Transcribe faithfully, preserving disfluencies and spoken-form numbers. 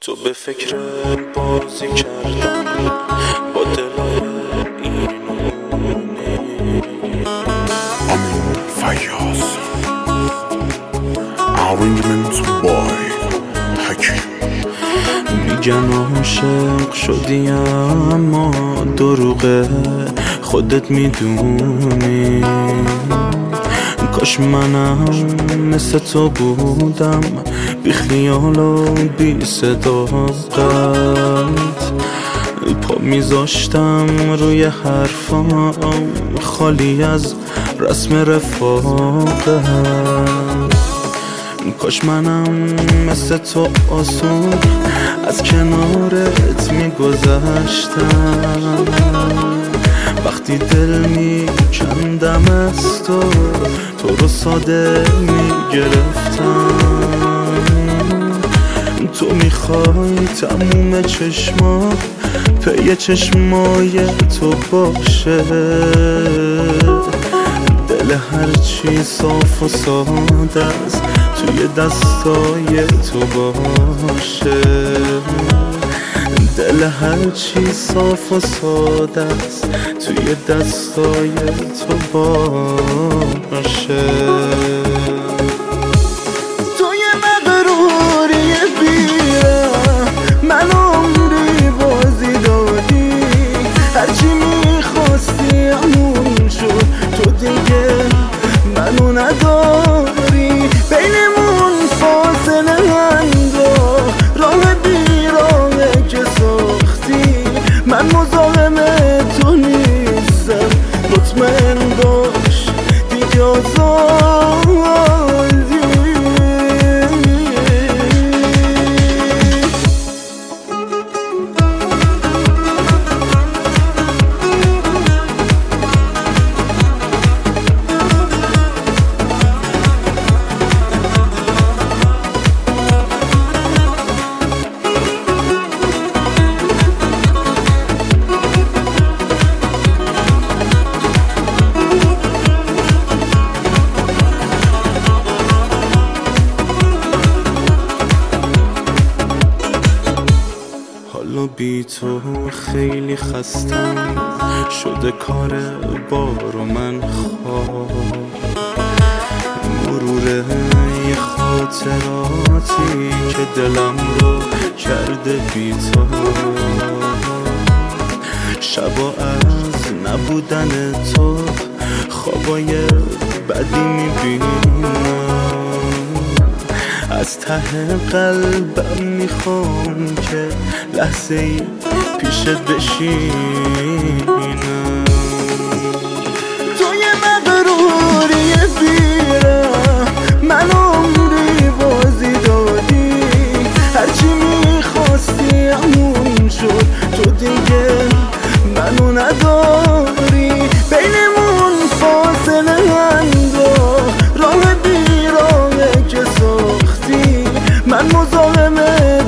تو به فکر بازی کردن با دلای اینونه. امین فیاض Arrangement by حکیم. میگن عاشق شدی اما دروغه، خودت میدونی. کاش منم مثل تو بودم، بی خیال و بی صداقت، پا میذاشتم روی حرفام خالی از رسم رفاقت. کاش منم مثل تو آسون از کنارت میگذشتم، وقتی دل میکندم از تو، تو رو ساده میگرفتم. تو میخوای تموم چشما پی چشمای تو باشه، دل هرچی صاف و ساده است توی دستای تو باشه، دل هرچی صاف و ساده است توی دستای تو باشه. توی مغروری بیرم من عمری بازی دادی، هرچی میخواستی همون شد، تو دیگه منو نداری. بینمون فاصله انداخت راه بیراهه که ساختی، من مزاحم تو نیستم، مطمئن باش دیگه آزادی. حالا بی تو خیلی خستم شده کار بار و من خواب، مرور یه خاطراتی که دلم رو کرده بی تو. شبا از نبودن تو خوابای بدی میبینم، از ته قلبم میخوام که لحظه ای پیشت بشینم. توی مغروری بیرم من عمری بازی دادی، هرچی میخواستی همون شد، تو دیگه منو نداری. بینمون فاصله انداخت راه بیراهه که ساختی، من مزاحم